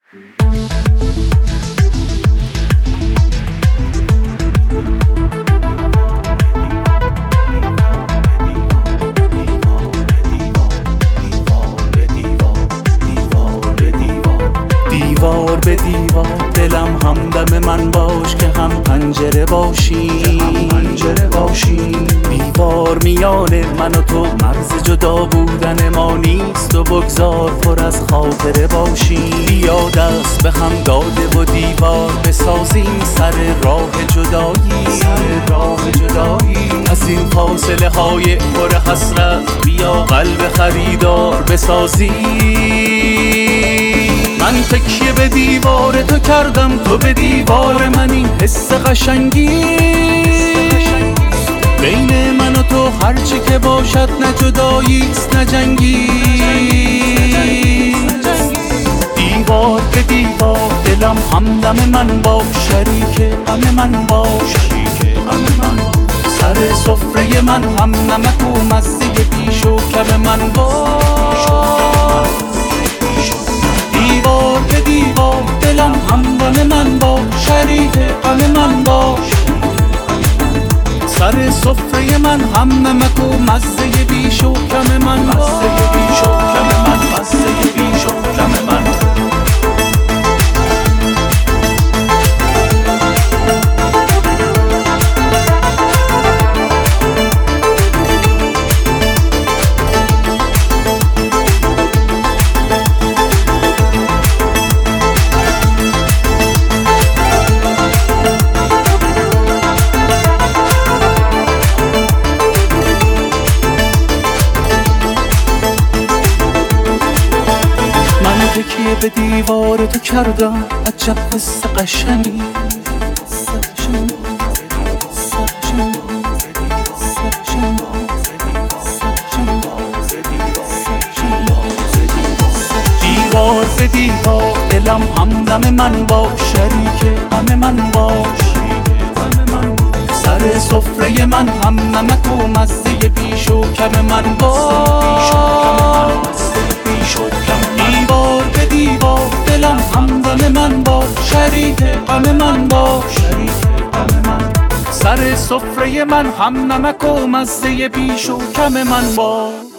دیوار به دیوار دلم همدم من باش که هم پنجره باشیم دیوار میان من و تو مرز جدا بودن ما نیست و بگذار پر از خاطره باشیم بیا دست به هم داده و دیوار بسازیم سر راه جدایی از این فاصله های پر حسرت بیا قلب خریدار بسازیم من تکیه به دیوار تو کردم تو به دیوار من این حس قشنگی بین من و تو هرچی که باشد نه جداییست نه جنگی دیوار به دیوار دلم همدم من باش شریک غم من باش سر سفره من هم نمک و مزه پیش و کم من باش دیوار به دیوار دلم همدم من باش شریک غم من باش سر سفره من هم نمک و مزه بیش و کم من باش تکیه به دیوار تو کردم عجب حس قشنگی دیوار به دیوار دلم همدم من باش شریک غم من باش سر سفره من هم نمک و مزه بیش و کم من باش دیوار به دیوار دلم همدم من باش شریک غم من باش سر سفره من هم نمک و مزه بیش و کم من باش